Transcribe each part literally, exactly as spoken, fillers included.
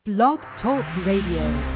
Blog Talk Radio.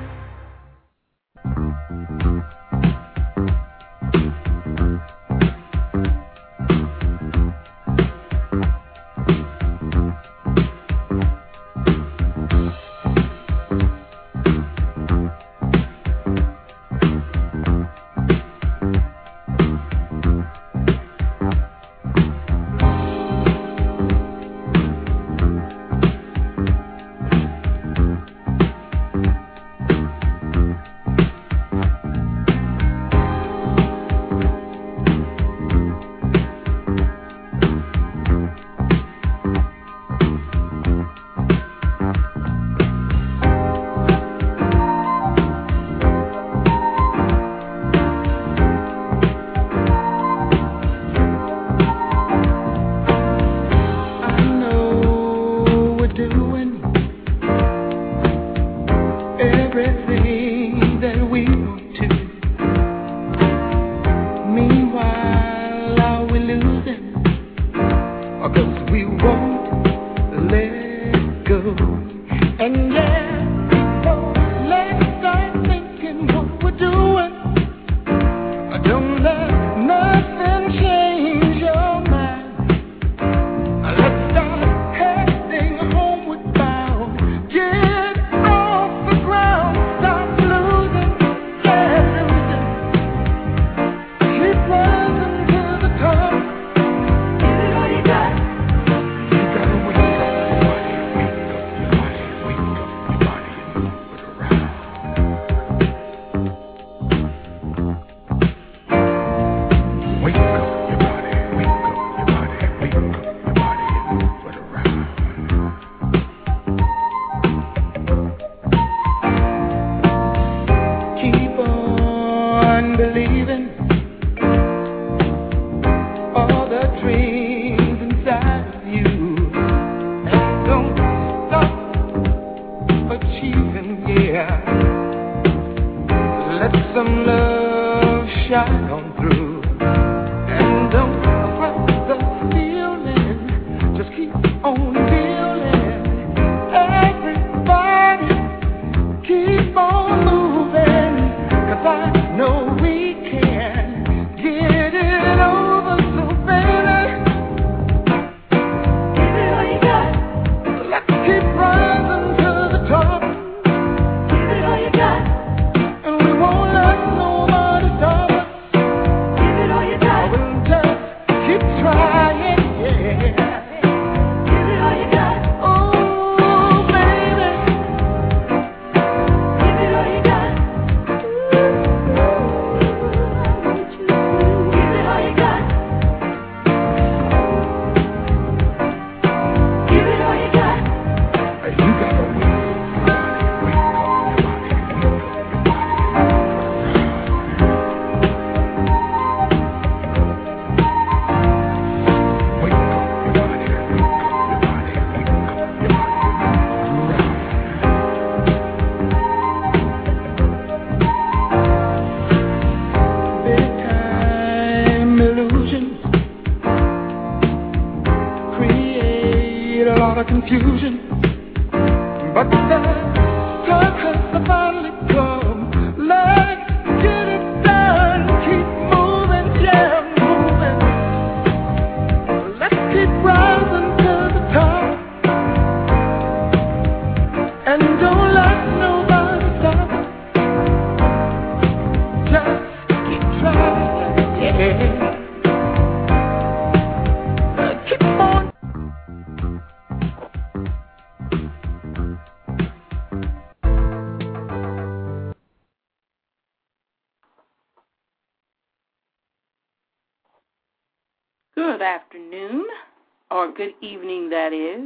Good afternoon, or good evening, that is.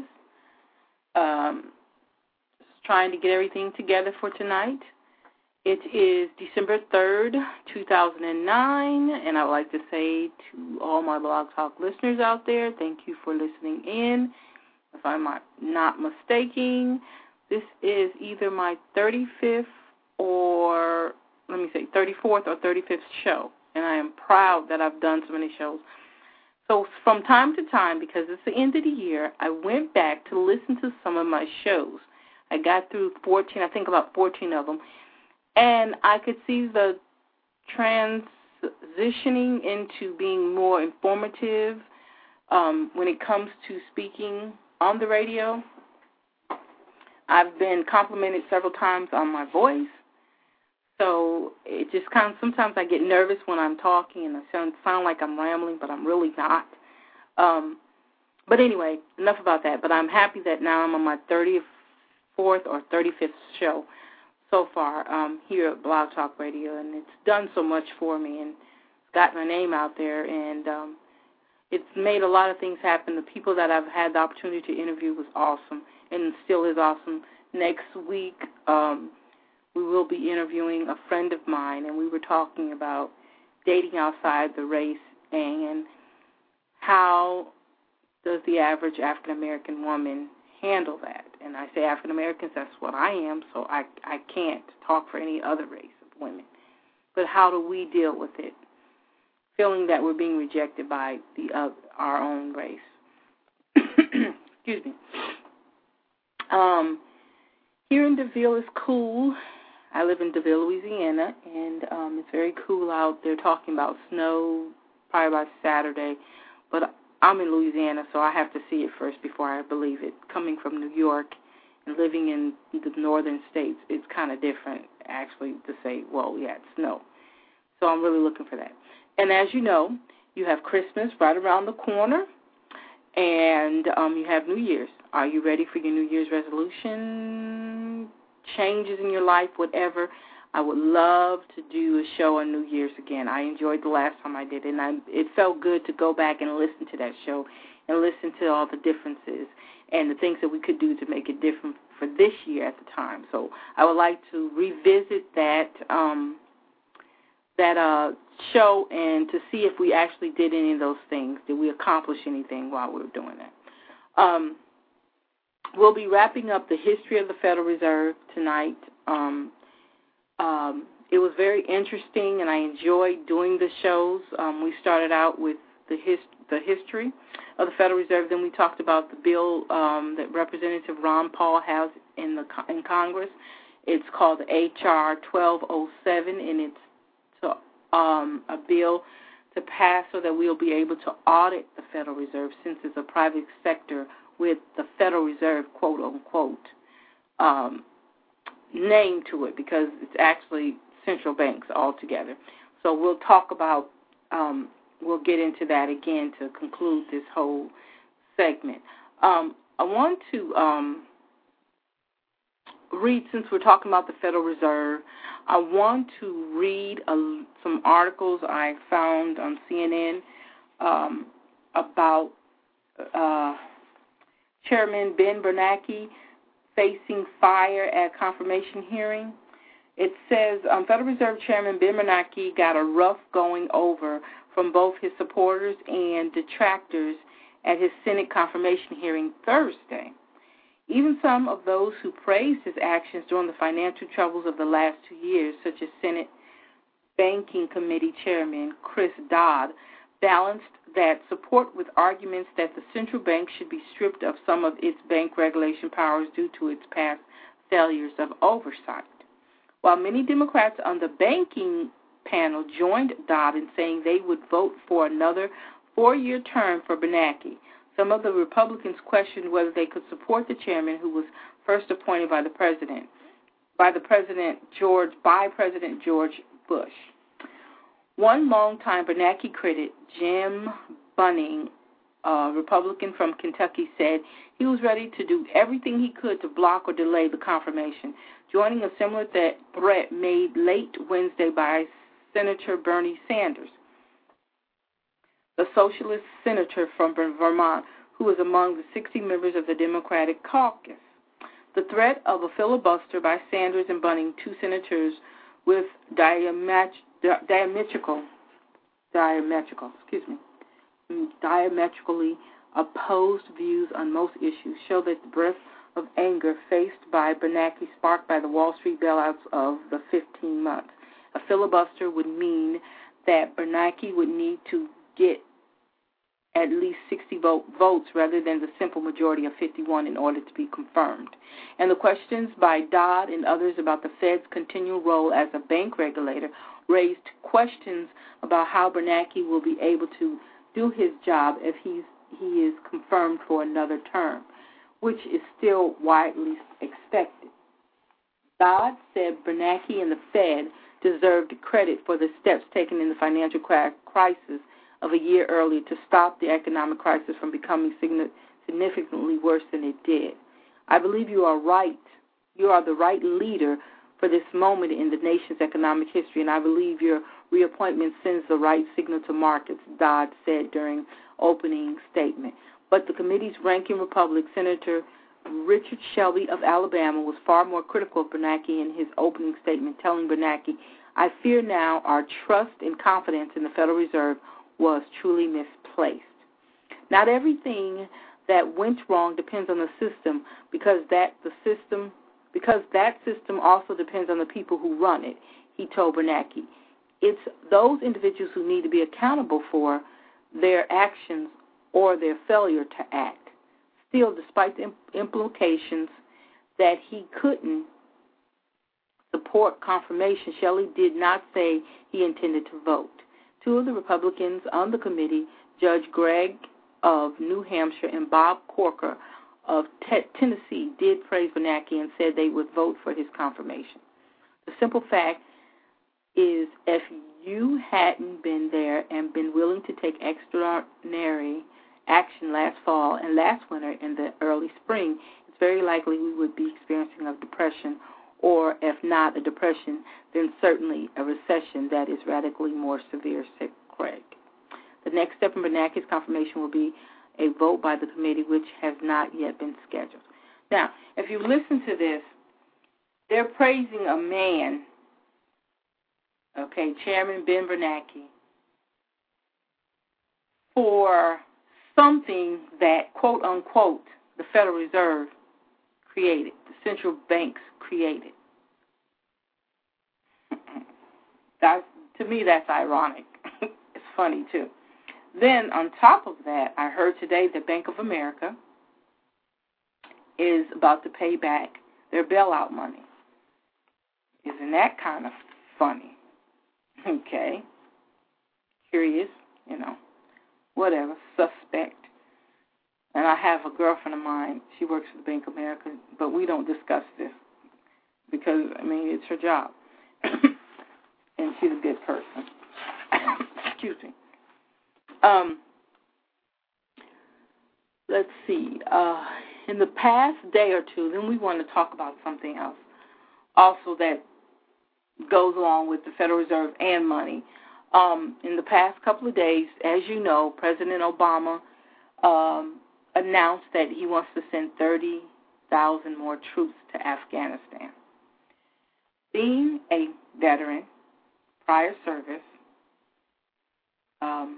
Um, just trying to get everything together for tonight. It is December third, two thousand nine, and I would like to say to all my Blog Talk listeners out there, thank you for listening in. If I'm not mistaken, this is either my thirty-fifth or, let me say, thirty-fourth or thirty-fifth show, and I am proud that I've done so many shows. So from time to time, because it's the end of the year, I went back to listen to some of my shows. I I got through fourteen, I think about fourteen of them, and I could see the transitioning into being more informative um, when it comes to speaking on the radio. I've been complimented several times on my voice, so it just kind of, sometimes I get nervous when I'm talking and I sound, sound like I'm rambling, but I'm really not. Um, but anyway, enough about that. But I'm happy that now I'm on my thirty-fourth or thirty-fifth show so far um, here at Blog Talk Radio, and it's done so much for me and got my name out there, and um, it's made a lot of things happen. The people that I've had the opportunity to interview was awesome and still is awesome. Next week, um, we will be interviewing a friend of mine, and we were talking about dating outside the race and how does the average African-American woman handle that. And I say African-Americans, that's what I am, so I, I can't talk for any other race of women. But how do we deal with it, feeling that we're being rejected by the uh, our own race? Excuse me. Um, here in DeVille is cool. I live in DeVille, Louisiana, and um, it's very cool out there, talking about snow probably by Saturday. But I'm in Louisiana, so I have to see it first before I believe it. Coming from New York and living in the northern states, it's kind of different, actually, to say, well, yeah, it's snow. So I'm really looking for that. And as you know, you have Christmas right around the corner, and um, you have New Year's. Are you ready for your New Year's resolution, changes in your life, whatever? I would love to do a show on New Year's again. I enjoyed the last time I did it, and I, it felt good to go back and listen to that show and listen to all the differences and the things that we could do to make it different for this year at the time. So I would like to revisit that um, that uh, show and to see if we actually did any of those things. Did we accomplish anything while we were doing that? Um, we'll be wrapping up the history of the Federal Reserve tonight. Um, um, it was very interesting, and I enjoyed doing the shows. Um, we started out with the, his, the history of the Federal Reserve. Then we talked about the bill um, that Representative Ron Paul has in the in Congress. It's called H R twelve oh seven, and it's to, um, a bill to pass so that we'll be able to audit the Federal Reserve, since it's a private sector with the Federal Reserve, quote unquote, um, name to it, because it's actually central banks altogether. So we'll talk about, um, we'll get into that again to conclude this whole segment. Um, I want to um, read, since we're talking about the Federal Reserve, I want to read a, some articles I found on C N N um, about uh, Chairman Ben Bernanke facing fire at confirmation hearing. It says um, Federal Reserve Chairman Ben Bernanke got a rough going over from both his supporters and detractors at his Senate confirmation hearing Thursday. Even some of those who praised his actions during the financial troubles of the last two years, such as Senate Banking Committee Chairman Chris Dodd, balanced that support with arguments that the central bank should be stripped of some of its bank regulation powers due to its past failures of oversight. While many Democrats on the banking panel joined Dodd in saying they would vote for another four-year term for Bernanke, some of the Republicans questioned whether they could support the chairman, who was first appointed by the president, by the president George, by President George Bush. One longtime Bernanke critic, Jim Bunning, a Republican from Kentucky, said he was ready to do everything he could to block or delay the confirmation, joining a similar th- threat made late Wednesday by Senator Bernie Sanders, the socialist senator from Vermont, who is among the sixty members of the Democratic caucus. The threat of a filibuster by Sanders and Bunning, two senators with diamet- diametrical, diametrical, excuse me, diametrically opposed views on most issues, show that the breath of anger faced by Bernanke sparked by the Wall Street bailouts of the fifteen months. A filibuster would mean that Bernanke would need to get at least sixty vote, votes rather than the simple majority of fifty-one in order to be confirmed. And the questions by Dodd and others about the Fed's continual role as a bank regulator raised questions about how Bernanke will be able to do his job if he's, he is confirmed for another term, which is still widely expected. Dodd said Bernanke and the Fed deserved credit for the steps taken in the financial crisis of a year earlier to stop the economic crisis from becoming significantly worse than it did. I believe you are right. You are the right leader for this moment in the nation's economic history, and I believe your reappointment sends the right signal to markets, Dodd said during opening statement. But the committee's ranking Republican, Senator Richard Shelby of Alabama, was far more critical of Bernanke in his opening statement, telling Bernanke, I fear now our trust and confidence in the Federal Reserve was truly misplaced. Not everything that went wrong depends on the system, because that the system because that system also depends on the people who run it, he told Bernanke. It's those individuals who need to be accountable for their actions or their failure to act. Still, despite the implications that he couldn't support confirmation, Shelley did not say he intended to vote. Two of the Republicans on the committee, Judge Gregg of New Hampshire and Bob Corker of te- Tennessee, did praise Bernanke and said they would vote for his confirmation. The simple fact is, if you hadn't been there and been willing to take extraordinary action last fall and last winter in the early spring, it's very likely we would be experiencing a depression, or if not a depression, then certainly a recession that is radically more severe, said Craig. The next step in Bernanke's confirmation will be a vote by the committee, which has not yet been scheduled. Now, if you listen to this, they're praising a man, okay, Chairman Ben Bernanke, for something that, quote unquote, the Federal Reserve created, the central banks created. That's, to me, that's ironic. It's funny, too. Then, on top of that, I heard today that Bank of America is about to pay back their bailout money. Isn't that kind of funny? Okay. Curious, you know, whatever, suspect. And I have a girlfriend of mine, she works for the Bank of America, but we don't discuss this because, I mean, it's her job. And she's a good person. Excuse me. Um, let's see. Uh, in the past day or two, then we want to talk about something else also that goes along with the Federal Reserve and money. Um, in the past couple of days, as you know, President Obama um, announced that he wants to send thirty thousand more troops to Afghanistan. Being a veteran, prior service, um,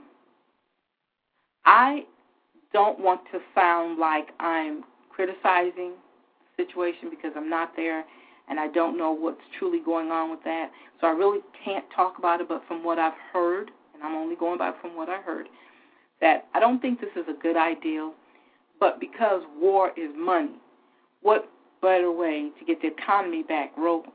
I don't want to sound like I'm criticizing the situation because I'm not there and I don't know what's truly going on with that. So I really can't talk about it, but from what I've heard, and I'm only going by from what I heard, that I don't think this is a good idea, but because war is money, what better way to get the economy back rolling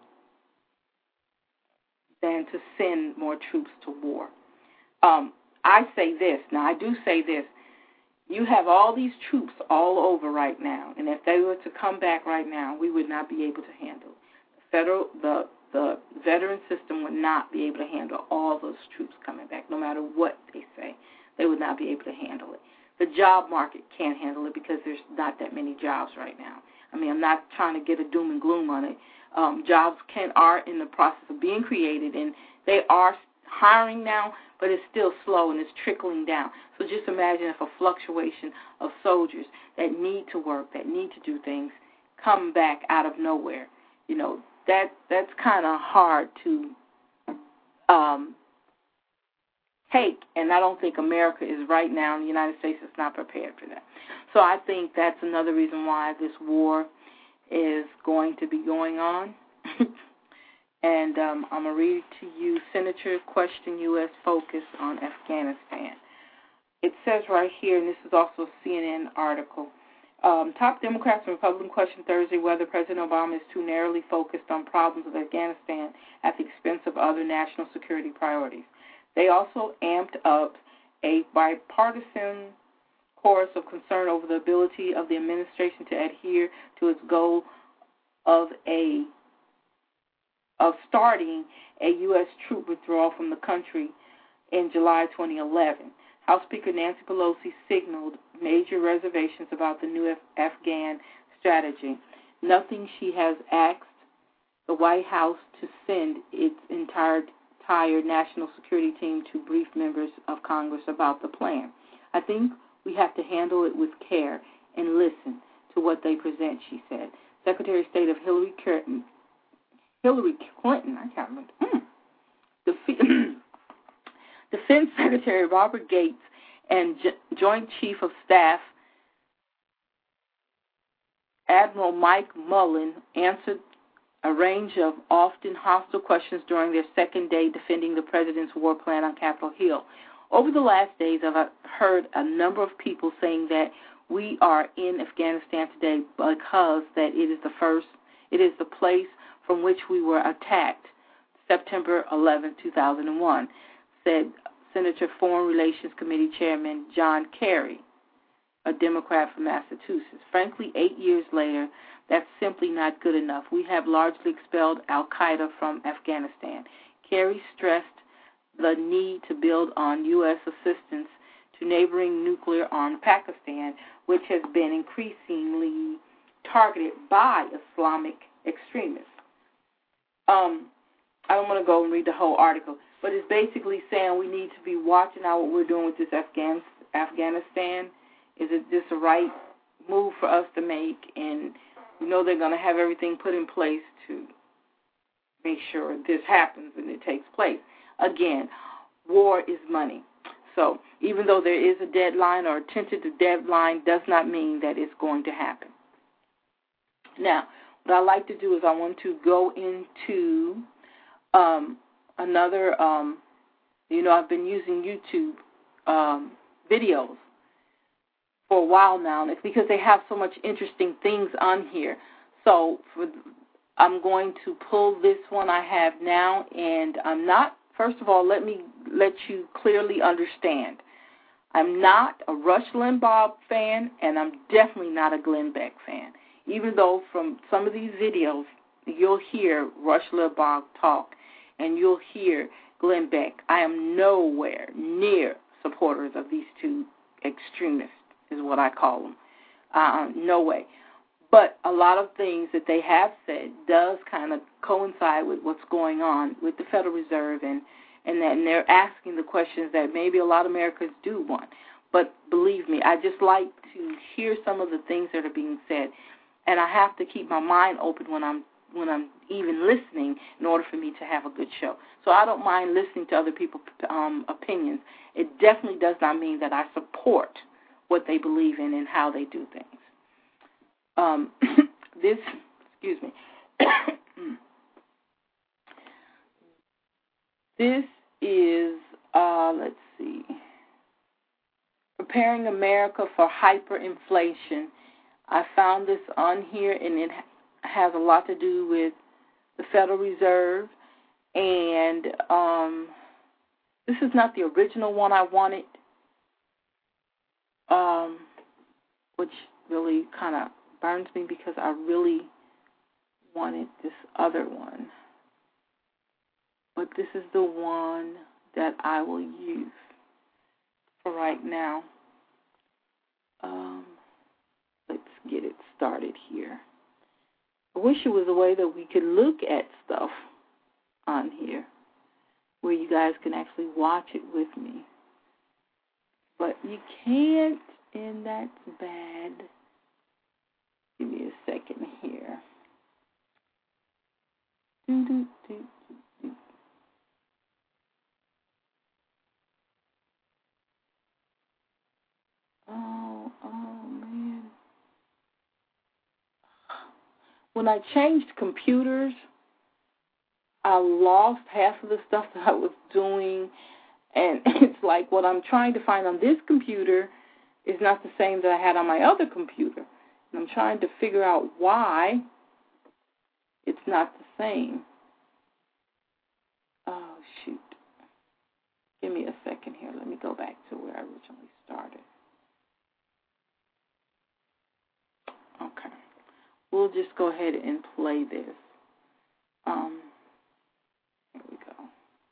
than to send more troops to war? Um, I say this, now I do say this, you have all these troops all over right now, and if they were to come back right now, we would not be able to handle it. The federal, the, the veteran system would not be able to handle all those troops coming back, no matter what they say. They would not be able to handle it. The job market can't handle it because there's not that many jobs right now. I mean, I'm not trying to get a doom and gloom on it. Um, jobs can are in the process of being created, and they are hiring now, but it's still slow and it's trickling down. So just imagine if a fluctuation of soldiers that need to work, that need to do things, come back out of nowhere. You know, that that's kind of hard to um, take, and I don't think America is right now, and the United States is not prepared for that. So I think that's another reason why this war is going to be going on. And um, I'm going to read to you Senator question U S focus on Afghanistan. it says right here, and this is also a C N N article, um, top Democrats and Republicans questioned Thursday whether President Obama is too narrowly focused on problems of Afghanistan at the expense of other national security priorities. They also amped up a bipartisan chorus of concern over the ability of the administration to adhere to its goal of a of starting a U S troop withdrawal from the country in July twenty eleven. House Speaker Nancy Pelosi signaled major reservations about the new Af- Afghan strategy. Nothing she has asked the White House to send its entire, entire national security team to brief members of Congress about the plan. I think we have to handle it with care and listen to what they present, she said. Secretary of State of Hillary Clinton, Hillary Clinton, I can't remember, mm, the Defense Secretary Robert Gates and J- Joint Chief of Staff Admiral Mike Mullen answered a range of often hostile questions during their second day defending the president's war plan on Capitol Hill. Over the last days, I've heard a number of people saying that we are in Afghanistan today because that it is the first, it is the place from which we were attacked September eleventh, two thousand one, said Senator Foreign Relations Committee Chairman John Kerry, a Democrat from Massachusetts. Frankly, eight years later, that's simply not good enough. We have largely expelled al-Qaeda from Afghanistan. Kerry stressed the need to build on U S assistance to neighboring nuclear-armed Pakistan, which has been increasingly targeted by Islamic extremists. Um, I don't want to go and read the whole article, but it's basically saying we need to be watching out what we're doing with this Afghan, Afghanistan. Is it just the right move for us to make? And we know they're going to have everything put in place to make sure this happens and it takes place. Again, war is money. So even though there is a deadline or a tentative deadline does not mean that it's going to happen. Now, what I like to do is I want to go into um, another, um, you know, I've been using YouTube um, videos for a while now, and it's because they have so much interesting things on here. So for, I'm going to pull this one I have now, and I'm not, first of all, let me let you clearly understand. I'm not a Rush Limbaugh fan, and I'm definitely not a Glenn Beck fan, even though from some of these videos you'll hear Rush Limbaugh talk, and you'll hear Glenn Beck. I am nowhere near supporters of these two extremists, is what I call them. Uh, no way. But a lot of things that they have said does kind of coincide with what's going on with the Federal Reserve, and, and, that, and they're asking the questions that maybe a lot of Americans do want. But believe me, I just like to hear some of the things that are being said, and I have to keep my mind open when I'm when I'm even listening in order for me to have a good show. So I don't mind listening to other people's um, opinions. It definitely does not mean that I support what they believe in and how they do things. Um, this, excuse me, this is, uh, let's see, Preparing America for Hyperinflation. I found this on here, and it has a lot to do with the Federal Reserve, and um, this is not the original one I wanted, um, which really kind of burns me because I really wanted this other one. But this is the one that I will use for right now. Um, let's get it started here. I wish it was a way that we could look at stuff on here where you guys can actually watch it with me. But you can't, and that's bad. Give me a second here. Do, do, do, do, do. Oh, oh, man. When I changed computers, I lost half of the stuff that I was doing, And it's like what I'm trying to find on this computer is not the same that I had on my other computer. And I'm trying to figure out why it's not the same. Oh, shoot. Give me a second here. Let me go back to where I originally started. Okay. We'll just go ahead and play this. Um, here we go.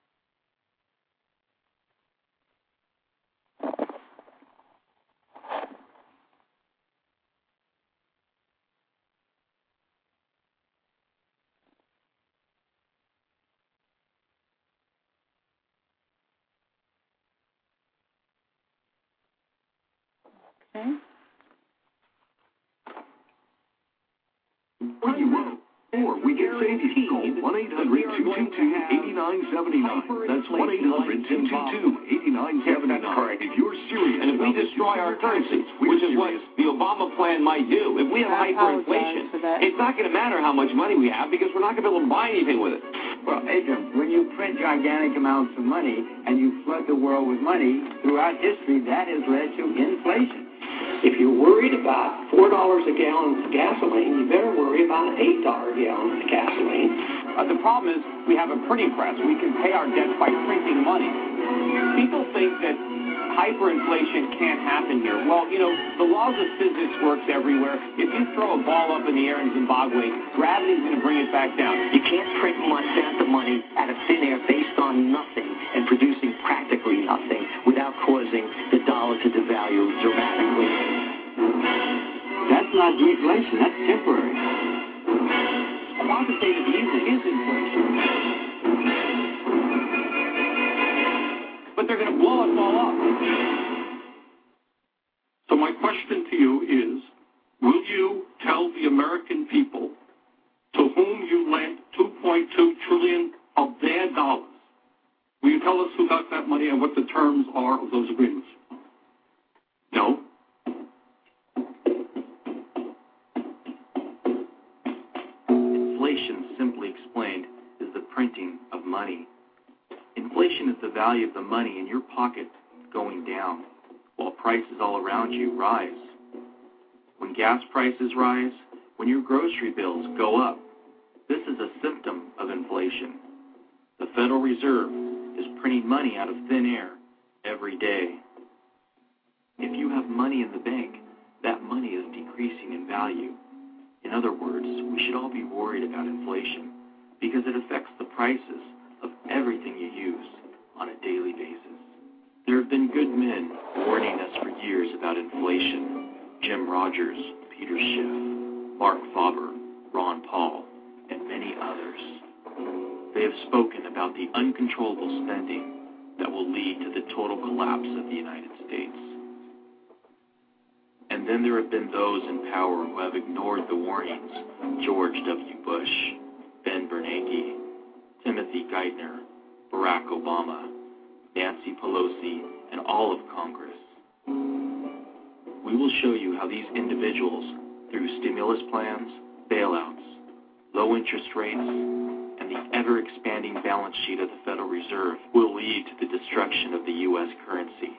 Okay. When you want more, we can save you. Call one eight hundred two two two eight nine seven nine. That's one eight hundred two two two eight nine seven nine. If you're serious, and if we destroy our currency, which is what the Obama plan might do, if we have hyperinflation, it's not going to matter how much money we have because we're not going to be able to buy anything with it. Well, Adrian, when you print gigantic amounts of money and you flood the world with money throughout history, that has led to inflation. If you're worried about four dollars a gallon of gasoline, you better worry about an eight dollars a gallon of gasoline. Uh, the problem is we have a printing press. We can pay our debts by printing money. People think that hyperinflation can't happen here. Well, you know, the laws of physics works everywhere. If you throw a ball up in the air in Zimbabwe, gravity's going to bring it back down. You can't print Monsanto money out of thin air based on nothing and producing practically nothing without causing the dollar to devalue dramatically. That's not deflation, that's temporary. Quantitative easing is inflation. But they're going to blow us all up. So my question to you is, will you tell the American people to whom you lent two point two trillion dollars of their dollars, will you tell us who got that money and what the terms are of those agreements? No? Inflation, simply explained, is the printing of money. Inflation is the value of the money in your pocket going down, while prices all around you rise. When gas prices rise, when your grocery bills go up, this is a symptom of inflation. The Federal Reserve is printing money out of thin air every day. If you have money in the bank, that money is decreasing in value. In other words, we should all be worried about inflation because it affects the prices of everything you use on a daily basis. There have been good men warning us for years about inflation. Jim Rogers, Peter Schiff, Mark Faber, Ron Paul, and many others. They have spoken about the uncontrollable spending that will lead to the total collapse of the United States. And then there have been those in power who have ignored the warnings. George W. Bush, Ben Bernanke, Timothy Geithner, Barack Obama, Nancy Pelosi, and all of Congress. We will show you how these individuals, through stimulus plans, bailouts, low interest rates, and the ever-expanding balance sheet of the Federal Reserve, will lead to the destruction of the U S currency.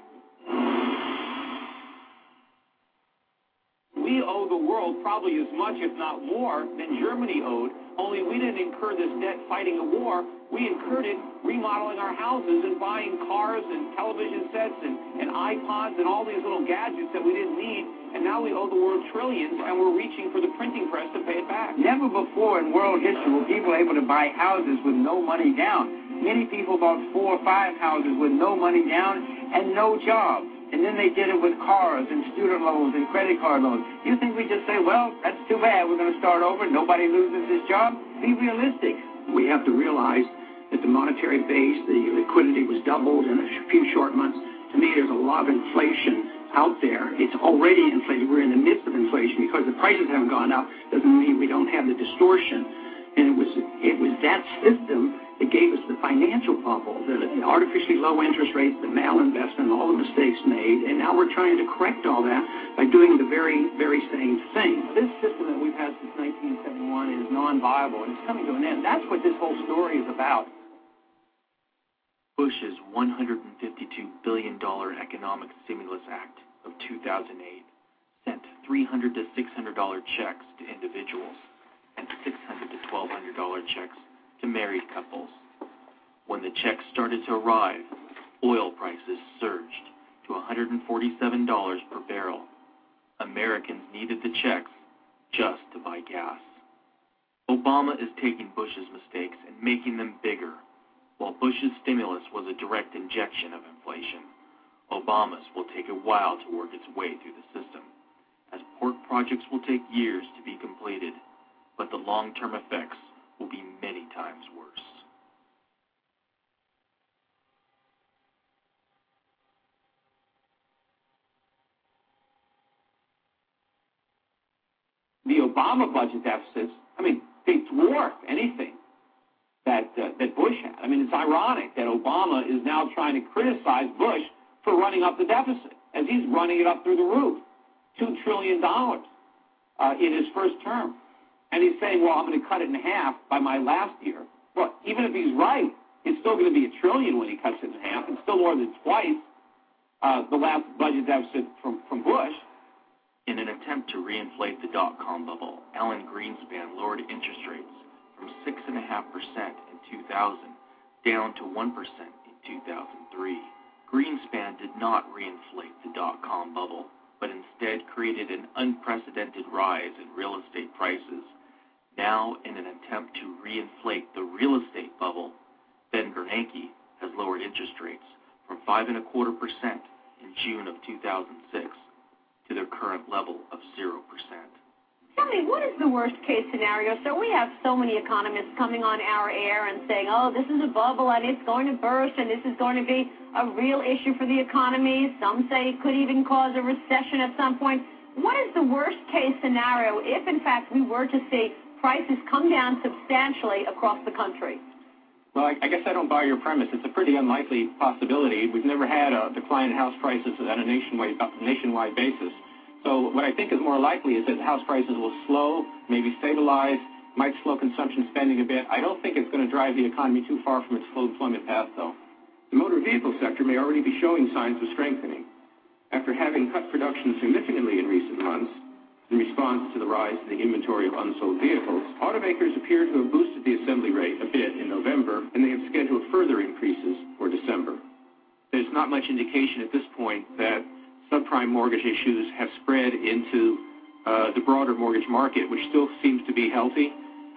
We owe the world probably as much, if not more, than Germany owed, only we didn't incur this debt fighting a war. We incurred it remodeling our houses and buying cars and television sets and, and iPods and all these little gadgets that we didn't need, and now we owe the world trillions, and we're reaching for the printing press to pay it back. Never before in world history were people able to buy houses with no money down. Many people bought four or five houses with no money down and no job. And then they did it with cars and student loans and credit card loans. You think we just say, well, that's too bad, we're going to start over, nobody loses his job? Be realistic. We have to realize that the monetary base, the liquidity was doubled in a few short months. To me, there's a lot of inflation out there. It's already inflated. We're in the midst of inflation. Because the prices haven't gone up doesn't mean we don't have the distortion. And it was it was that system that gave us the financial bubble, the artificially low interest rates, the malinvestment, all the mistakes made, and now we're trying to correct all that by doing the very, very same thing. This system that we've had since nineteen seventy-one is non-viable, and it's coming to an end. That's what this whole story is about. Bush's one hundred fifty-two billion dollars Economic Stimulus Act of two thousand eight sent three hundred to six hundred dollars checks to individuals and six hundred to twelve hundred dollars checks to married couples. When the checks started to arrive, oil prices surged to one hundred forty-seven dollars per barrel. Americans needed the checks just to buy gas. Obama is taking Bush's mistakes and making them bigger. While Bush's stimulus was a direct injection of inflation, Obama's will take a while to work its way through the system, as port projects will take years to be completed, but the long-term effects will be many times worse. The Obama budget deficits, I mean, they dwarf anything that uh, that Bush had. I mean, it's ironic that Obama is now trying to criticize Bush for running up the deficit, as he's running it up through the roof, two trillion dollars uh, in his first term. And he's saying, well, I'm going to cut it in half by my last year. Well, even if he's right, it's still going to be a trillion when he cuts it in half. It's still more than twice uh, the last budget deficit from, from Bush. In an attempt to reinflate the dot-com bubble, Alan Greenspan lowered interest rates from six point five percent in two thousand down to one percent in two thousand three. Greenspan did not reinflate the dot-com bubble, but instead created an unprecedented rise in real estate prices. Now, in an attempt to reinflate the real estate bubble, Ben Bernanke has lowered interest rates from five point five percent in June of two thousand six to their current level of zero percent. Tell me, what is the worst-case scenario? So we have so many economists coming on our air and saying, oh, this is a bubble and it's going to burst and this is going to be a real issue for the economy. Some say it could even cause a recession at some point. What is the worst-case scenario if, in fact, we were to see prices come down substantially across the country? Well, I, I guess I don't buy your premise. It's a pretty unlikely possibility. We've never had a decline in house prices on a nationwide, nationwide basis. So what I think is more likely is that house prices will slow, maybe stabilize, might slow consumption spending a bit. I don't think it's going to drive the economy too far from its full employment path, though. The motor vehicle sector may already be showing signs of strengthening. After having cut production significantly in recent months, in response to the rise in the inventory of unsold vehicles, automakers appear to have boosted the assembly rate a bit in November, and they have scheduled further increases for December. There's not much indication at this point that subprime mortgage issues have spread into uh, the broader mortgage market, which still seems to be healthy,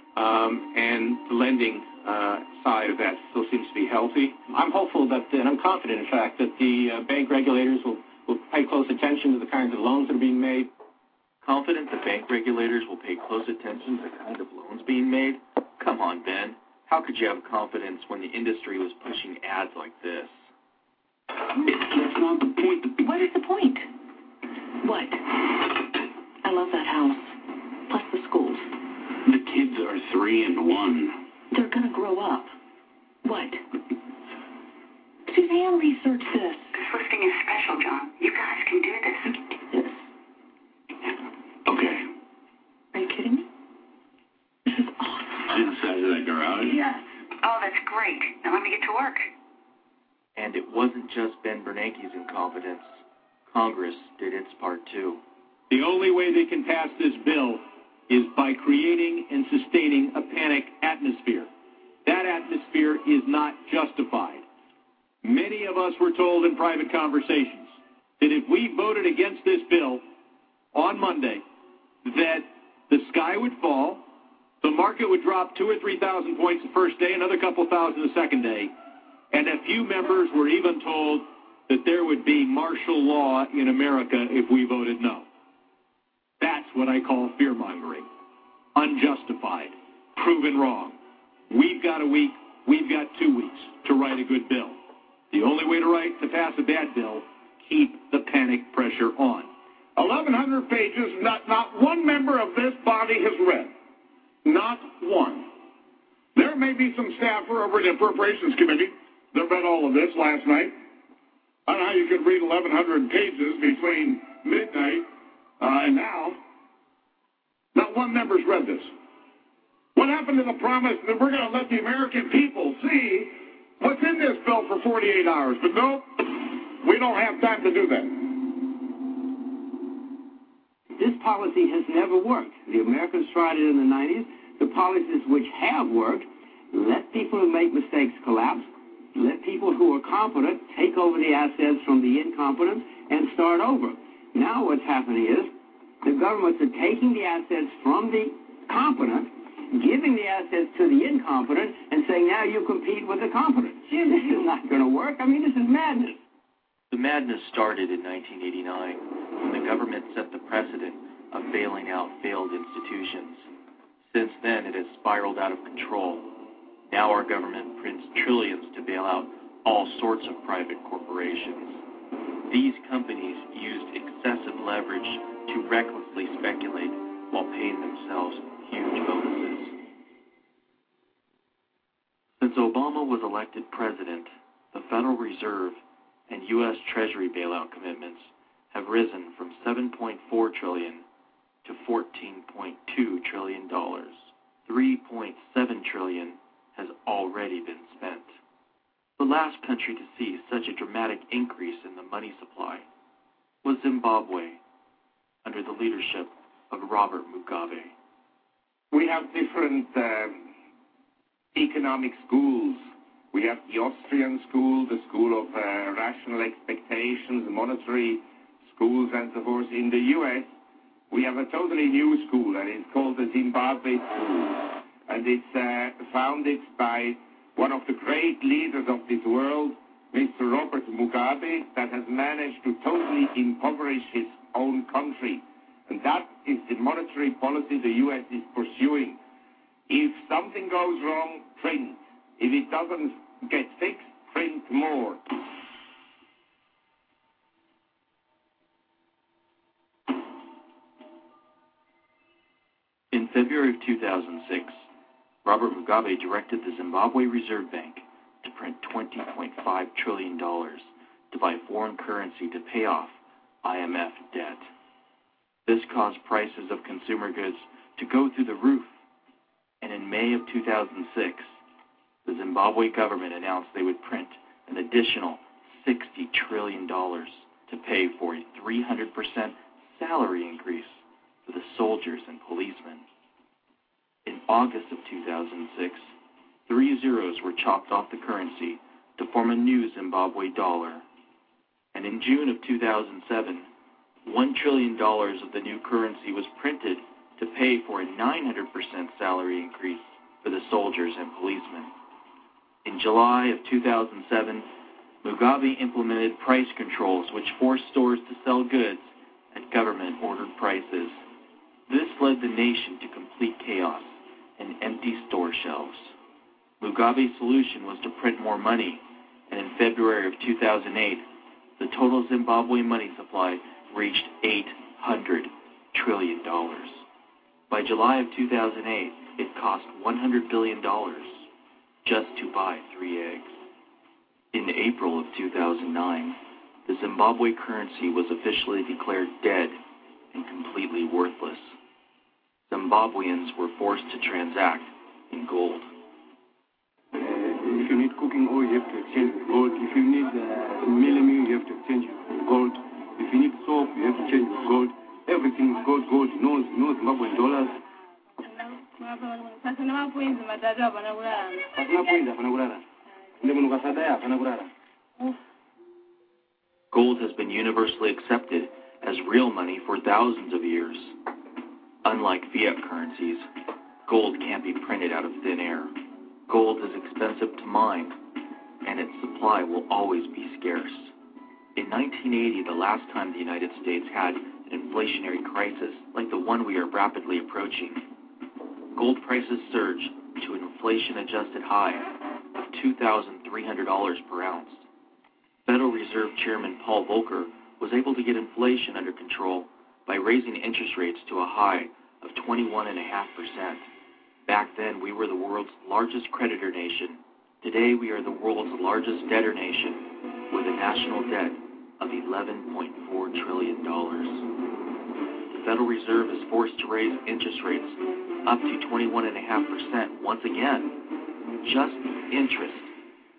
um, and the lending uh, side of that still seems to be healthy. I'm hopeful that, and I'm confident, in fact, that the uh, bank regulators will, will pay close attention to the kinds of loans that are being made. Confident the bank regulators will pay close attention to the kind of loans being made? Come on, Ben. How could you have confidence when the industry was pushing ads like this? That's not the point. What is the point? What? I love that house. Plus the schools. The kids are three and one. They're going to grow up. What? Suzanne researched this. This listing is special, John. You guys can do this. We can do this. Okay. Are you kidding me? This is awesome. Inside of that garage? Yes. Oh, that's great. Now let me get to work. And it wasn't just Ben Bernanke's incompetence. Congress did its part too. The only way they can pass this bill is by creating and sustaining a panic atmosphere. That atmosphere is not justified. Many of us were told in private conversations that if we voted against this bill on Monday, that the sky would fall, the market would drop two or three thousand points the first day, another couple thousand the second day, and a few members were even told that there would be martial law in America if we voted no. That's what I call fear-mongering. Unjustified. Proven wrong. We've got a week, we've got two weeks to write a good bill. The only way to write to pass a bad bill, keep the panic pressure on. eleven hundred pages, not, not one member of this body has read. Not one. There may be some staffer over at the Appropriations Committee that read all of this last night. I don't know how you could read eleven hundred pages between midnight uh, and now. Not one member's read this. What happened to the promise that we're going to let the American people see What's in this bill for forty-eight hours? But no, we don't have time to do that. This policy has never worked. The Americans tried it in the nineties. The policies which have worked, let people who make mistakes collapse, let people who are competent take over the assets from the incompetent and start over. Now what's happening is the governments are taking the assets from the competent, giving the assets to the incompetent, and saying, now you compete with the competent. Gee, this is not going to work. I mean, this is madness. The madness started in nineteen eighty-nine when the government set the precedent of bailing out failed institutions. Since then, it has spiraled out of control. Now our government prints trillions to bail out all sorts of private corporations. These companies used excessive leverage to recklessly speculate while paying themselves huge bonuses. Since Obama was elected president, the Federal Reserve and U S Treasury bailout commitments have risen from seven point four trillion dollars to fourteen point two trillion dollars. three point seven trillion dollars has already been spent. The last country to see such a dramatic increase in the money supply was Zimbabwe, under the leadership of Robert Mugabe. We have different uh, economic schools. We have the Austrian school, the school of uh, rational expectations, monetary schools, and so forth. In the U S, we have a totally new school, and it's called the Zimbabwe School. And it's uh, founded by one of the great leaders of this world, Mister Robert Mugabe, that has managed to totally impoverish his own country. And that is the monetary policy the U S is pursuing. If something goes wrong, print. If it doesn't get fixed, print more. In February of two thousand six, Robert Mugabe directed the Zimbabwe Reserve Bank to print twenty point five trillion dollars to buy foreign currency to pay off I M F debt. This caused prices of consumer goods to go through the roof, and in May of two thousand six, the Zimbabwe government announced they would print an additional sixty trillion dollars to pay for a three hundred percent salary increase for the soldiers and policemen. In August of two thousand six, three zeros were chopped off the currency to form a new Zimbabwe dollar. And in June of two thousand seven, one trillion dollars of the new currency was printed to pay for a nine hundred percent salary increase for the soldiers and policemen. In July of two thousand seven, Mugabe implemented price controls which forced stores to sell goods at government-ordered prices. This led the nation to complete chaos and empty store shelves. Mugabe's solution was to print more money, and in February of two thousand eight, the total Zimbabwe money supply reached eight hundred trillion dollars. By July of two thousand eight, it cost one hundred billion dollars just to buy three eggs. In April of two thousand nine, the Zimbabwe currency was officially declared dead and completely worthless. Zimbabweans were forced to transact in gold. Uh, if you need cooking oil, you have to exchange with gold. If you need uh, melamine, you have to exchange with gold. If you need soap, you have to change with gold. Everything is gold, gold. No, no Zimbabwean dollars. Gold has been universally accepted as real money for thousands of years. Unlike fiat currencies, gold can't be printed out of thin air. Gold is expensive to mine, and its supply will always be scarce. In nineteen eighty, the last time the United States had an inflationary crisis like the one we are rapidly approaching, gold prices surged to an inflation-adjusted high of two thousand three hundred dollars per ounce. Federal Reserve Chairman Paul Volcker was able to get inflation under control by raising interest rates to a high of twenty-one point five percent. Back then, we were the world's largest creditor nation. Today, we are the world's largest debtor nation, with a national debt of eleven point four trillion dollars. The Federal Reserve is forced to raise interest rates up to twenty-one point five percent once again. Just interest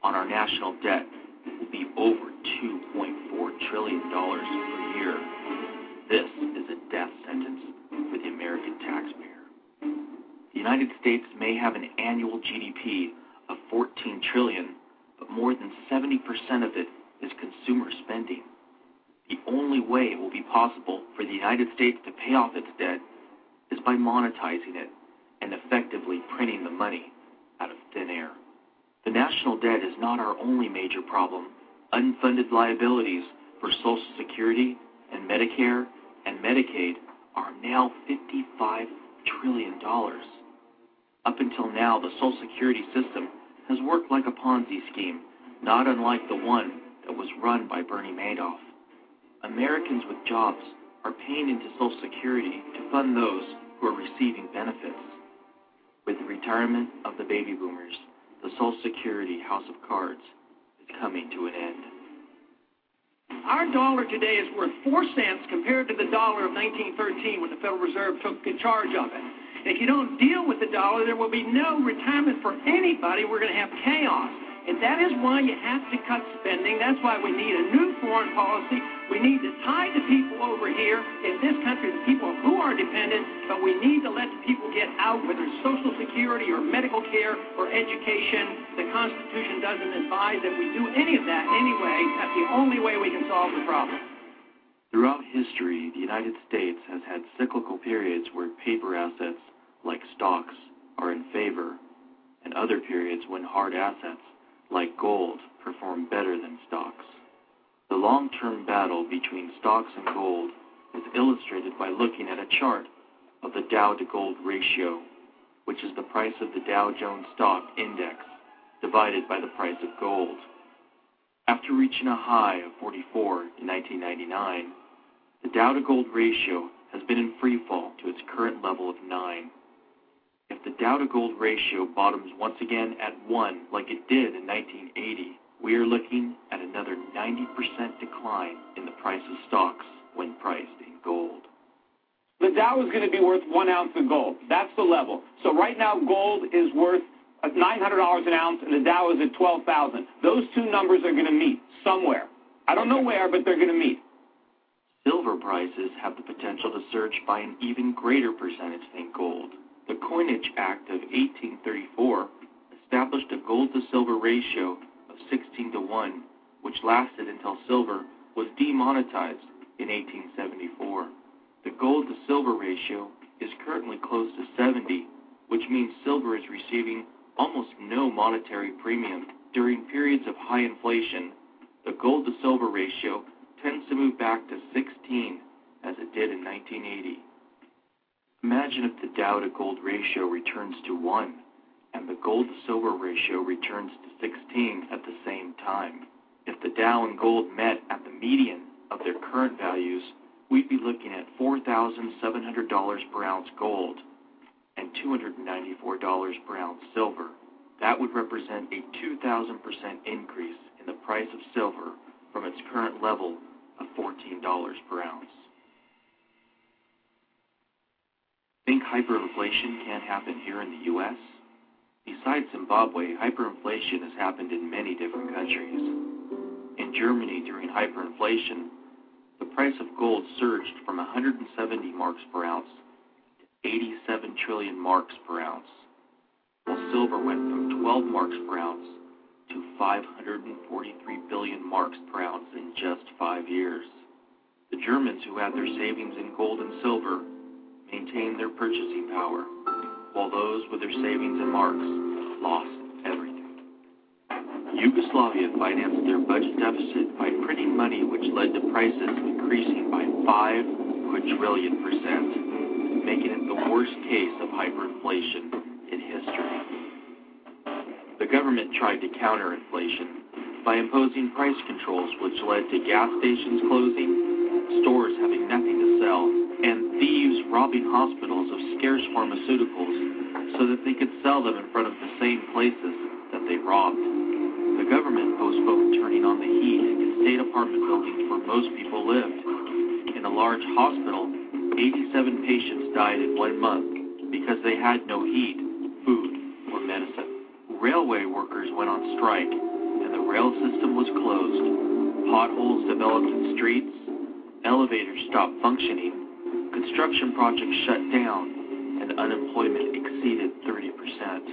on our national debt will be over two point four trillion dollars per year. This is a death sentence for the American taxpayer. The United States may have an annual G D P of fourteen trillion dollars, but more than seventy percent of it is consumer spending. The only way it will be possible for the United States to pay off its debt is by monetizing it and effectively printing the money out of thin air. The national debt is not our only major problem. Unfunded liabilities for Social Security and Medicare and Medicaid are now fifty-five trillion dollars. Up until now, the Social Security system has worked like a Ponzi scheme, not unlike the one that was run by Bernie Madoff. Americans with jobs are paying into Social Security to fund those who are receiving benefits. With the retirement of the baby boomers, the Social Security house of cards is coming to an end. Our dollar today is worth four cents compared to the dollar of nineteen thirteen when the Federal Reserve took charge of it. If you don't deal with the dollar, there will be no retirement for anybody. We're going to have chaos. And that is why you have to cut spending. That's why we need a new foreign policy. We need to tie the people over here in this country, the people who are dependent, but we need to let the people get out, whether it's Social Security or medical care or education. The Constitution doesn't advise that we do any of that anyway. That's the only way we can solve the problem. Throughout history, the United States has had cyclical periods where paper assets, like stocks, are in favor, and other periods when hard assets, like gold, perform better than stocks. The long-term battle between stocks and gold is illustrated by looking at a chart of the Dow to gold ratio, which is the price of the Dow Jones Stock Index divided by the price of gold. After reaching a high of forty-four in nineteen ninety-nine, the Dow to gold ratio has been in free fall to its current level of nine. If the Dow to gold ratio bottoms once again at one like it did in nineteen eighty, we are looking at another ninety percent decline in the price of stocks when priced in gold. The Dow is going to be worth one ounce of gold. That's the level. So right now gold is worth nine hundred dollars an ounce and the Dow is at twelve thousand. Those two numbers are going to meet somewhere. I don't know where, but they're going to meet. Silver prices have the potential to surge by an even greater percentage than gold. The Coinage Act of eighteen thirty-four established a gold-to-silver ratio of sixteen to one, which lasted until silver was demonetized in eighteen seventy-four. The gold-to-silver ratio is currently close to seventy, which means silver is receiving almost no monetary premium. During periods of high inflation, the gold-to-silver ratio tends to move back to sixteen, as it did in nineteen eighty. Imagine if the Dow to gold ratio returns to one and the gold to silver ratio returns to sixteen at the same time. If the Dow and gold met at the median of their current values, we'd be looking at four thousand seven hundred dollars per ounce gold and two hundred ninety-four dollars per ounce silver. That would represent a two thousand percent increase in the price of silver from its current level of fourteen dollars per ounce. Think hyperinflation can't happen here in the U S? Besides Zimbabwe, hyperinflation has happened in many different countries. In Germany, during hyperinflation, the price of gold surged from one hundred seventy marks per ounce to eighty-seven trillion marks per ounce, while silver went from twelve marks per ounce to five hundred forty-three billion marks per ounce in just five years. The Germans, who had their savings in gold and silver, maintained their purchasing power, while those with their savings in marks lost everything. Yugoslavia financed their budget deficit by printing money, which led to prices increasing by five quadrillion percent, making it the worst case of hyperinflation in history. The government tried to counter inflation by imposing price controls, which led to gas stations closing, stores having nothing to sell, and thieves robbing hospitals of scarce pharmaceuticals so that they could sell them in front of the same places that they robbed. The government postponed turning on the heat in state apartment buildings where most people lived. In a large hospital, eighty-seven patients died in one month because they had no heat, food, or medicine. Railway workers went on strike rail system was closed, potholes developed in streets, elevators stopped functioning, construction projects shut down, and unemployment exceeded thirty percent.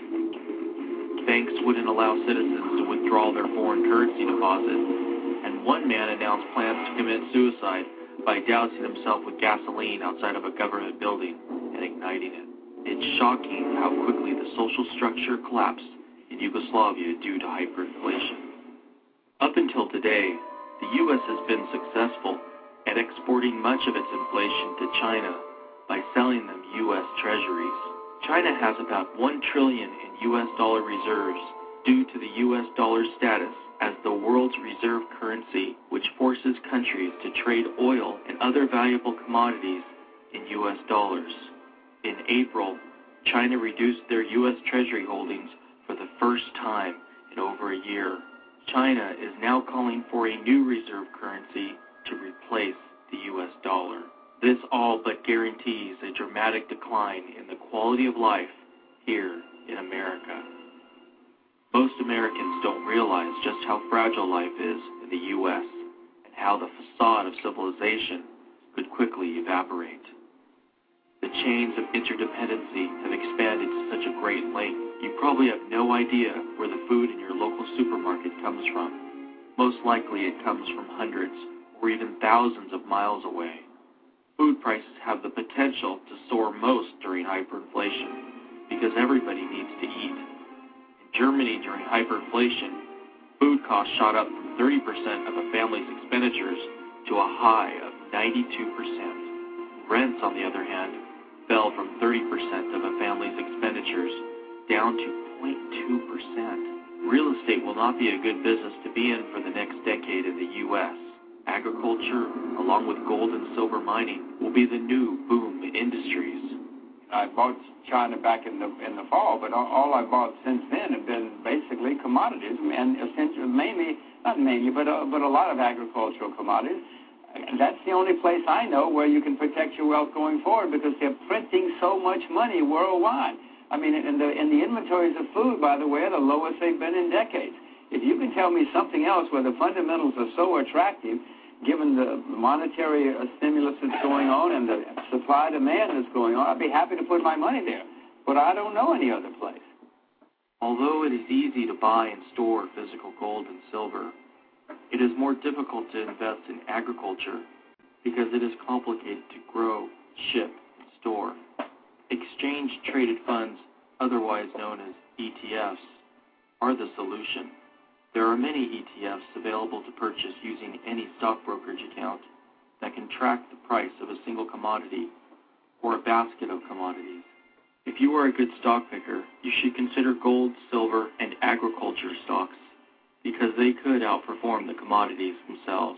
Banks wouldn't allow citizens to withdraw their foreign currency deposits, and one man announced plans to commit suicide by dousing himself with gasoline outside of a government building and igniting it. It's shocking how quickly the social structure collapsed in Yugoslavia due to hyperinflation. Up until today, the U S has been successful at exporting much of its inflation to China by selling them U S treasuries. China has about one trillion dollars in U S dollar reserves due to the U S dollar status as the world's reserve currency, which forces countries to trade oil and other valuable commodities in U S dollars. In April, China reduced their U S Treasury holdings for the first time in over a year. China is now calling for a new reserve currency to replace the U S dollar. This all but guarantees a dramatic decline in the quality of life here in America. Most Americans don't realize just how fragile life is in the U S and how the facade of civilization could quickly evaporate. The chains of interdependency have expanded to such a great length, you probably have no idea where the food in your local supermarket comes from. Most likely it comes from hundreds or even thousands of miles away. Food prices have the potential to soar most during hyperinflation because everybody needs to eat. In Germany during hyperinflation, food costs shot up from thirty percent of a family's expenditures to a high of ninety-two percent. Rents, on the other hand, fell from thirty percent of a family's expenditures down to zero point two percent. Real estate will not be a good business to be in for the next decade in the U S Agriculture, along with gold and silver mining, will be the new boom industries. I bought China back in the in the fall, but all, all I bought since then have been basically commodities, and essentially mainly, not mainly, but uh, but a lot of agricultural commodities. And that's the only place I know where you can protect your wealth going forward because they're printing so much money worldwide. I mean, in the in the inventories of food, by the way, are the lowest they've been in decades. If you can tell me something else where the fundamentals are so attractive, given the monetary stimulus that's going on and the supply-demand that's going on, I'd be happy to put my money there. But I don't know any other place. Although it is easy to buy and store physical gold and silver, it is more difficult to invest in agriculture because it is complicated to grow, ship, and store. Exchange-traded funds, otherwise known as E T Fs, are the solution. There are many E T Fs available to purchase using any stock brokerage account that can track the price of a single commodity or a basket of commodities. If you are a good stock picker, you should consider gold, silver, and agriculture stocks because they could outperform the commodities themselves.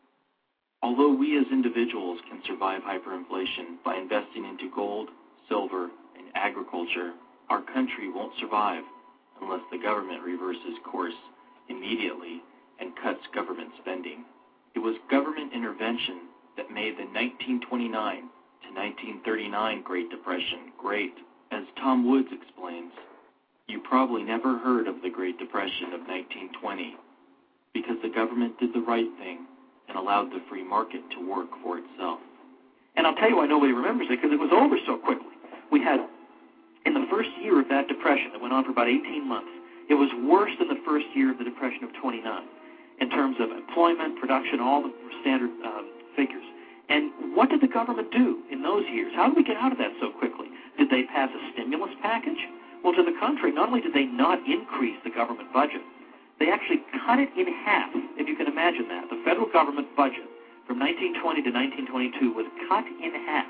Although we as individuals can survive hyperinflation by investing into gold, silver, and agriculture, our country won't survive unless the government reverses course immediately and cuts government spending. It was government intervention that made the nineteen twenty-nine to nineteen thirty-nine Great Depression great. As Tom Woods explains, you probably never heard of the Great Depression of nineteen twenty because the government did the right thing and allowed the free market to work for itself. And I'll tell you why nobody remembers it, because it was over so quickly. We had, in the first year of that depression that went on for about eighteen months, it was worse than the first year of the Depression of twenty-nine in terms of employment, production, all the standard uh, figures. And what did the government do in those years? How did we get out of that so quickly? Did they pass a stimulus package? Well, to the contrary, not only did they not increase the government budget, they actually cut it in half, if you can imagine that. The federal government budget from nineteen twenty to nineteen twenty-two was cut in half.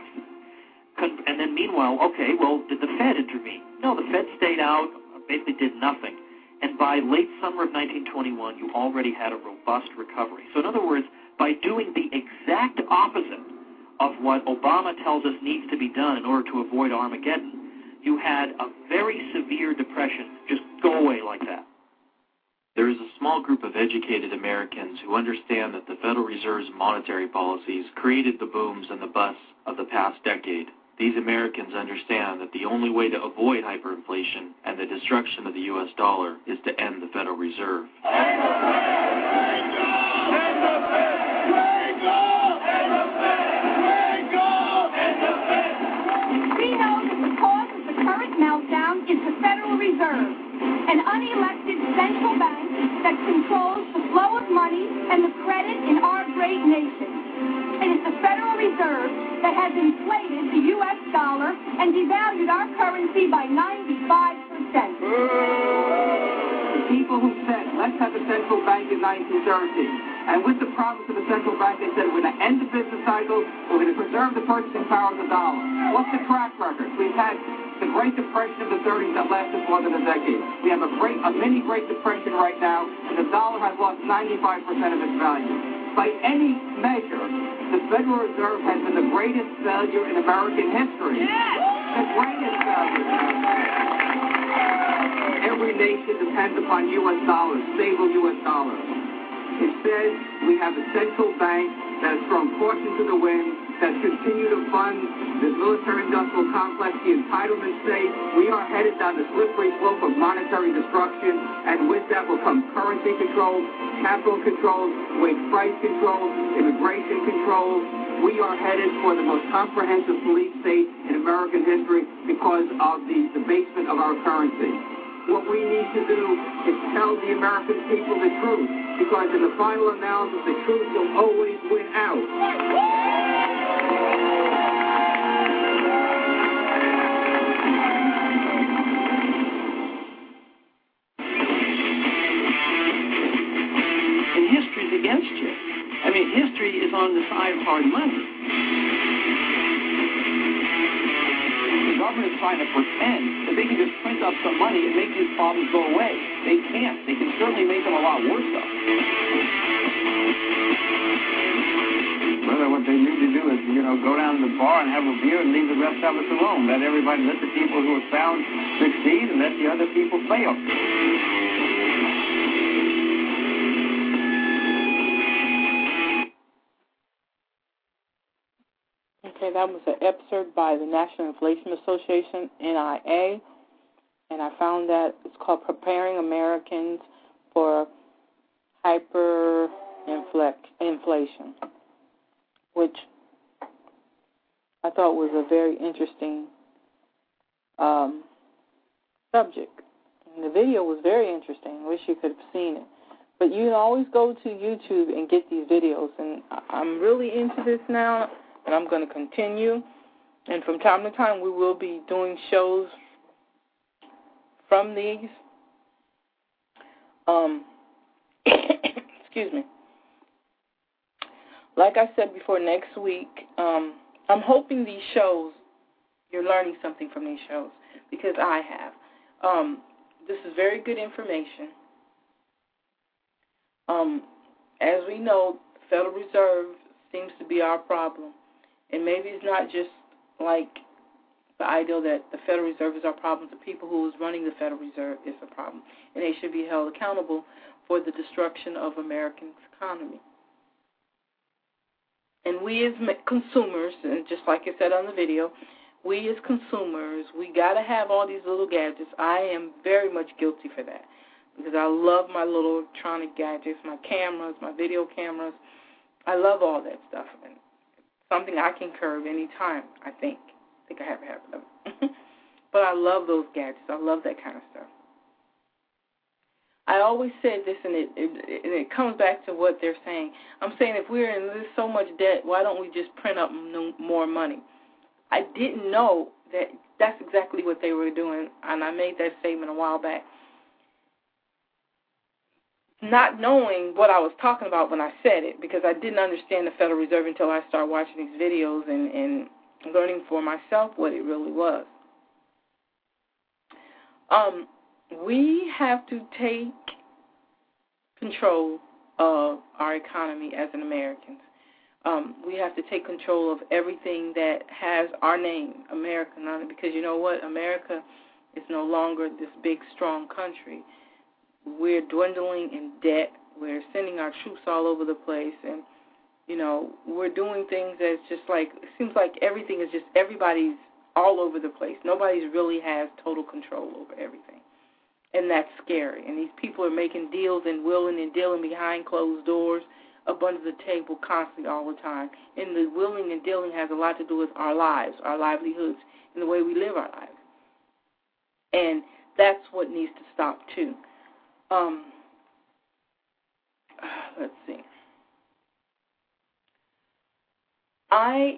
And then meanwhile, okay, well, did the Fed intervene? No, the Fed stayed out, basically did nothing. And by late summer of nineteen twenty-one, you already had a robust recovery. So in other words, by doing the exact opposite of what Obama tells us needs to be done in order to avoid Armageddon, you had a very severe depression just go away like that. There is a small group of educated Americans who understand that the Federal Reserve's monetary policies created the booms and the busts of the past decade, These Americans understand that the only way to avoid hyperinflation and the destruction of the U S dollar is to end the Federal Reserve. We know that the cause of the current meltdown is the Federal Reserve, an unelected central bank that controls the flow of money and the credit in our great nation. It is the Federal Reserve that has inflated the U S dollar and devalued our currency by ninety-five percent. The people who said, let's have a central bank in nineteen thirty, and with the promise of the central bank, they said, we're going to end the business cycle, we're going to preserve the purchasing power of the dollar. What's the track record? We've had the Great Depression of the thirties that lasted more than a decade. We have a great, a mini Great Depression right now, and the dollar has lost ninety-five percent of its value. By any measure, the Federal Reserve has been the greatest failure in American history. Yes! The greatest failure. Every nation depends upon U S dollars, stable U S dollars. Instead, we have a central bank that has thrown caution to the wind, that continue to fund the military-industrial complex, the entitlement state. We are headed down the slippery slope of monetary destruction, and with that will come currency control, capital control, wage price control, immigration control. We are headed for the most comprehensive police state in American history because of the debasement of our currency. What we need to do is tell the American people the truth, because in the final analysis, the truth will always win out. And history's against you. I mean, history is on the side of hard money. The government is trying to pretend that they can just print up some money and make these problems go away. They can't. They can certainly make them a lot worse, though. Brother, what they need to do is, you know, go down to the bar and have a beer and leave the rest of us alone. Let everybody, let the people who are sound succeed and let the other people fail. Okay, that was an excerpt by the National Inflation Association, N I A, and I found that it's called Preparing Americans for Hyperinflation, which I thought was a very interesting um, subject. And the video was very interesting. I wish you could have seen it. But you can always go to YouTube and get these videos, and I'm really into this now. And I'm going to continue. And from time to time, we will be doing shows from these. Um, excuse me. Like I said before, next week, um, I'm hoping these shows, you're learning something from these shows, because I have. Um, this is very good information. Um, as we know, the Federal Reserve seems to be our problem. And maybe it's not just like the ideal that the Federal Reserve is our problem. The people who is running the Federal Reserve is a problem. And they should be held accountable for the destruction of Americans' economy. And we as consumers, and just like I said on the video, we as consumers, we got to have all these little gadgets. I am very much guilty for that because I love my little electronic gadgets, my cameras, my video cameras. I love all that stuff. And something I can curb any time, I think. I think I have a habit of it. But I love those gadgets. I love that kind of stuff. I always said this, and it, it, it comes back to what they're saying. I'm saying if we're in this so much debt, why don't we just print up more money? I didn't know that that's exactly what they were doing, and I made that statement a while back. Not knowing what I was talking about when I said it, because I didn't understand the Federal Reserve until I started watching these videos and, and learning for myself what it really was. Um, we have to take control of our economy as an Americans. Um, we have to take control of everything that has our name, American, on it, because you know what? America is no longer this big, strong country. We're dwindling in debt. We're sending our troops all over the place. And, you know, we're doing things that's just like, it seems like everything is just everybody's all over the place. Nobody really has total control over everything. And that's scary. And these people are making deals and willing and dealing behind closed doors, up under the table constantly all the time. And the willing and dealing has a lot to do with our lives, our livelihoods, and the way we live our lives. And that's what needs to stop, too. Um, let's see. I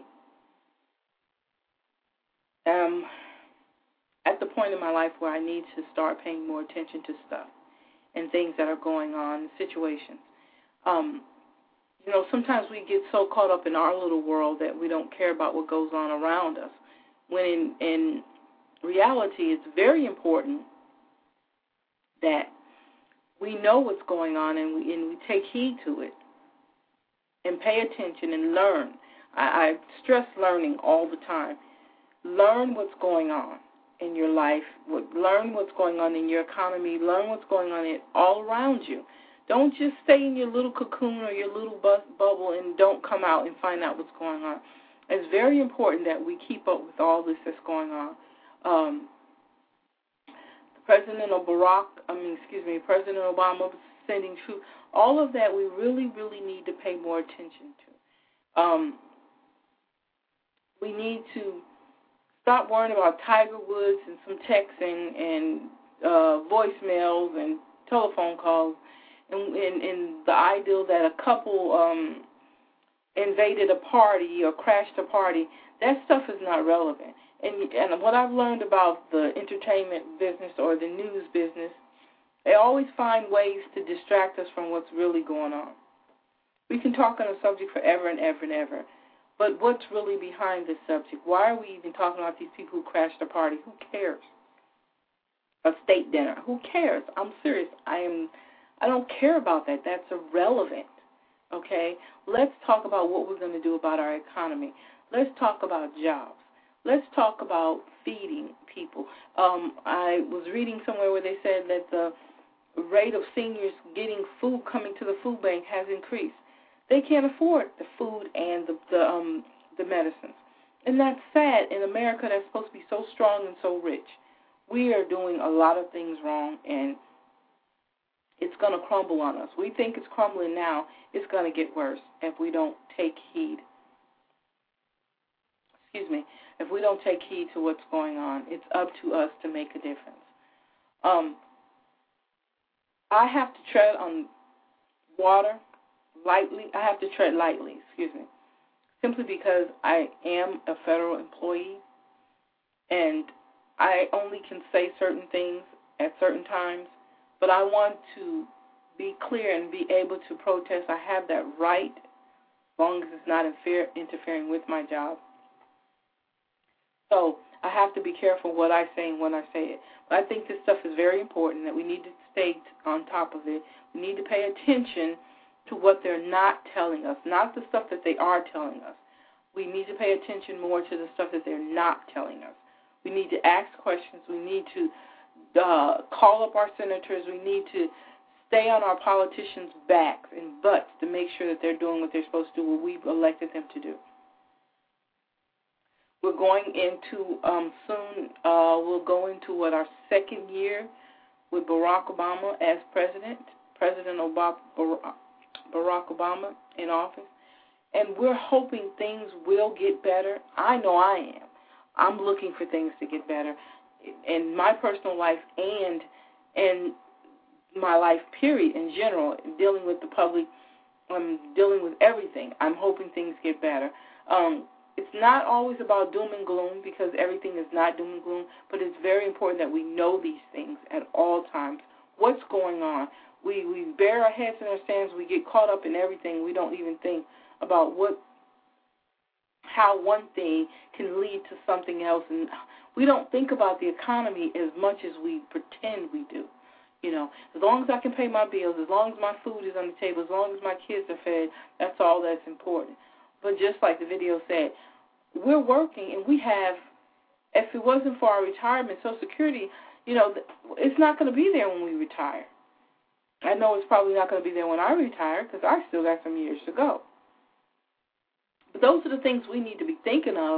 am at the point in my life where I need to start paying more attention to stuff and things that are going on, situations. Um, you know, sometimes we get so caught up in our little world that we don't care about what goes on around us, when in, in reality it's very important that we know what's going on and we, and we take heed to it and pay attention and learn. I, I stress learning all the time. Learn what's going on in your life. Learn what's going on in your economy. Learn what's going on in, all around you. Don't just stay in your little cocoon or your little bus, bubble and don't come out and find out what's going on. It's very important that we keep up with all this that's going on. Um, President Barack, I mean, excuse me, President Obama sending troops. All of that we really, really need to pay more attention to. Um, we need to stop worrying about Tiger Woods and some texting and uh, voicemails and telephone calls and, and, and the ideal that a couple um, invaded a party or crashed a party. That stuff is not relevant. And, and what I've learned about the entertainment business or the news business, they always find ways to distract us from what's really going on. We can talk on a subject forever and ever and ever, but what's really behind this subject? Why are we even talking about these people who crashed a party? Who cares? A state dinner. Who cares? I'm serious. I am. I don't care about that. That's irrelevant. Okay? Let's talk about what we're going to do about our economy. Let's talk about jobs. Let's talk about feeding people. Um, I was reading somewhere where they said that the rate of seniors getting food coming to the food bank has increased. They can't afford the food and the the, um, the medicines. And that's sad in America that's supposed to be so strong and so rich. We are doing a lot of things wrong, and it's going to crumble on us. We think it's crumbling now. It's going to get worse if we don't take heed. Excuse me. If we don't take heed to what's going on, it's up to us to make a difference. Um, I have to tread on water lightly. I have to tread lightly, excuse me, simply because I am a federal employee, and I only can say certain things at certain times, but I want to be clear and be able to protest. I have that right as long as it's not infer- interfering with my job. So I have to be careful what I say and when I say it. But I think this stuff is very important, that we need to stay on top of it. We need to pay attention to what they're not telling us, not the stuff that they are telling us. We need to pay attention more to the stuff that they're not telling us. We need to ask questions. We need to uh, call up our senators. We need to stay on our politicians' backs and butts to make sure that they're doing what they're supposed to do, what we've elected them to do. We're going into, um, soon, uh, we'll go into, what, our second year with Barack Obama as president, President Obama, Barack Obama in office. And we're hoping things will get better. I know I am. I'm looking for things to get better in my personal life and in my life, period, in general, dealing with the public, um, dealing with everything. I'm hoping things get better. Um, It's not always about doom and gloom, because everything is not doom and gloom, but it's very important that we know these things at all times. What's going on? We we bury our heads in our sands. We get caught up in everything. We don't even think about what, how one thing can lead to something else. And we don't think about the economy as much as we pretend we do. You know, as long as I can pay my bills, as long as my food is on the table, as long as my kids are fed, that's all that's important. But just like the video said, we're working, and we have, if it wasn't for our retirement, Social Security, you know, it's not going to be there when we retire. I know it's probably not going to be there when I retire, because I still got some years to go. But those are the things we need to be thinking of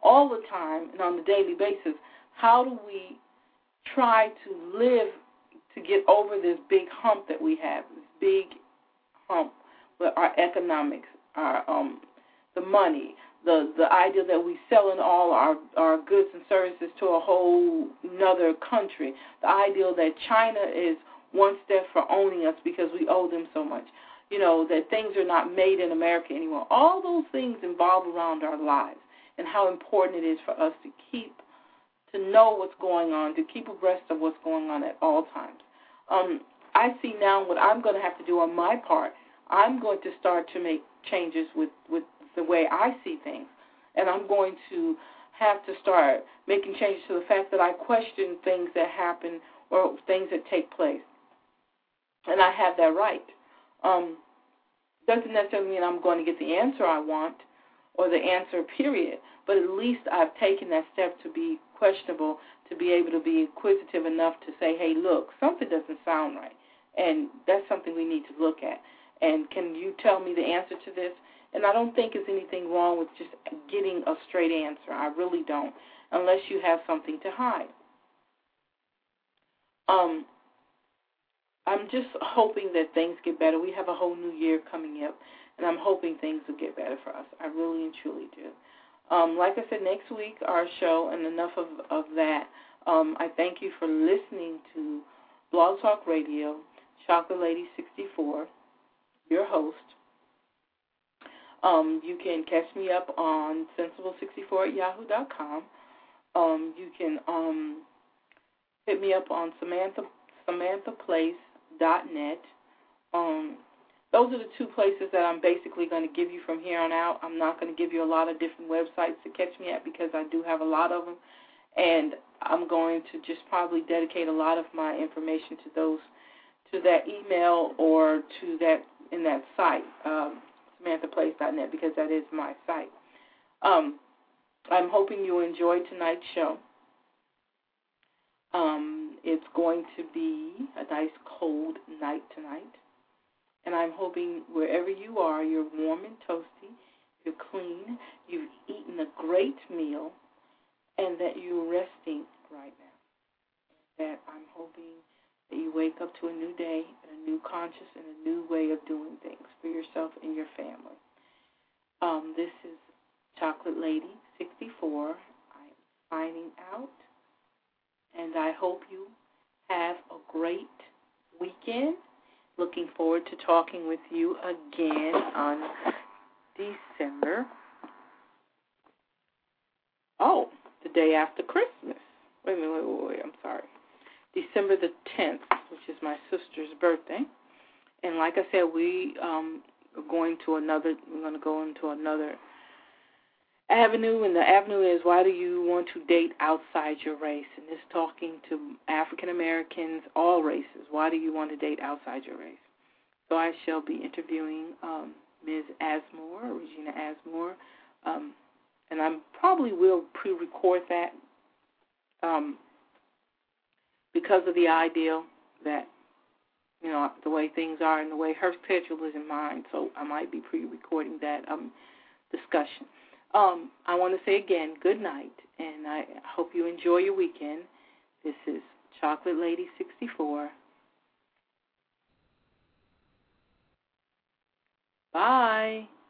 all the time and on a daily basis, how do we try to live to get over this big hump that we have, this big hump with our economics, our um, the money, the the idea that we selling all our, our goods and services to a whole another country, the idea that China is one step for owning us because we owe them so much, you know, that things are not made in America anymore. All those things involve around our lives and how important it is for us to keep, to know what's going on, to keep abreast of what's going on at all times. Um, I see now what I'm going to have to do on my part. I'm going to start to make changes with, with the way I see things, and I'm going to have to start making changes to the fact that I question things that happen or things that take place, and I have that right. Um, doesn't necessarily mean I'm going to get the answer I want or the answer, period, but at least I've taken that step to be questionable, to be able to be inquisitive enough to say, hey, look, something doesn't sound right, and that's something we need to look at. And can you tell me the answer to this? And I don't think there's anything wrong with just getting a straight answer. I really don't, unless you have something to hide. Um, I'm just hoping that things get better. We have a whole new year coming up, and I'm hoping things will get better for us. I really and truly do. Um, like I said, next week, our show, and enough of, of that. Um, I thank you for listening to Blog Talk Radio, Chocolate Lady sixty-four, your host. Um, you can catch me up on sensible sixty-four at yahoo dot com. Um, you can um, hit me up on Samantha Samantha Place dot net. Um, those are the two places that I'm basically going to give you from here on out. I'm not going to give you a lot of different websites to catch me at because I do have a lot of them, and I'm going to just probably dedicate a lot of my information to those, to that email or to that in that site. Um, Samantha Place dot net, because that is my site. Um, I'm hoping you enjoy tonight's show. Um, it's going to be a nice cold night tonight, and I'm hoping wherever you are, you're warm and toasty, you're clean, you've eaten a great meal, and that you're resting right now. That I'm hoping that you wake up to a new day and a new conscience and a new way of doing things for yourself and your family. Um, this is Chocolate Lady sixty-four. I'm signing out, and I hope you have a great weekend. Looking forward to talking with you again on December. Oh, the day after Christmas. Wait a minute, wait, wait, wait, I'm sorry. December the tenth, which is my sister's birthday. And like I said, we um, are going to another, we're going to go into another avenue, and the avenue is, why do you want to date outside your race? And this talking to African Americans, all races. Why do you want to date outside your race? So I shall be interviewing um, Miz Asmore, Regina Asmore, um, and I probably will pre-record that um, because of the ideal that, you know, the way things are and the way her schedule is in mind. So I might be pre-recording that um, discussion. Um, I want to say again, good night, and I hope you enjoy your weekend. This is Chocolate Lady sixty-four. Bye.